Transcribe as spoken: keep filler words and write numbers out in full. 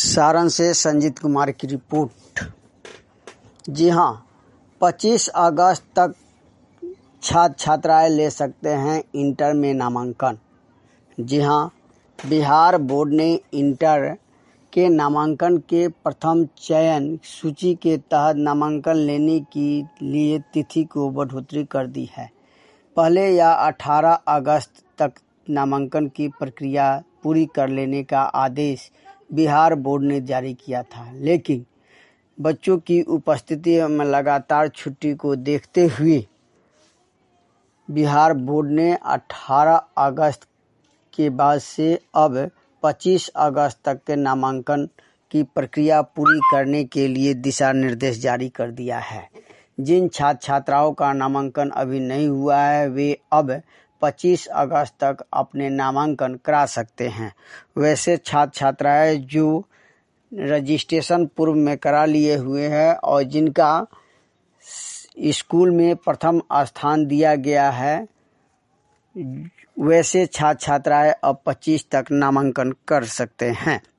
सारण से संजीत कुमार की रिपोर्ट। जी हाँ, पच्चीस अगस्त तक छात्र छात्राएं ले सकते हैं इंटर में नामांकन। जी हाँ, बिहार बोर्ड ने इंटर के नामांकन के प्रथम चयन सूची के तहत नामांकन लेने के लिए तिथि को बढ़ोतरी कर दी है। पहले यह अठारह अगस्त तक नामांकन की प्रक्रिया पूरी कर लेने का आदेश बिहार बोर्ड ने जारी किया था, लेकिन बच्चों की उपस्थिति में लगातार छुट्टी को देखते हुए बिहार बोर्ड ने अठारह अगस्त के बाद से अब पच्चीस अगस्त तक के नामांकन की प्रक्रिया पूरी करने के लिए दिशा निर्देश जारी कर दिया है। जिन छात्र छात्राओं का नामांकन अभी नहीं हुआ है, वे अब पच्चीस अगस्त तक अपने नामांकन करा सकते हैं। वैसे छात्र छात्राएं जो रजिस्ट्रेशन पूर्व में करा लिए हुए हैं और जिनका स्कूल में प्रथम स्थान दिया गया है, वैसे छात्र छात्राएं अब पच्चीस तक नामांकन कर सकते हैं।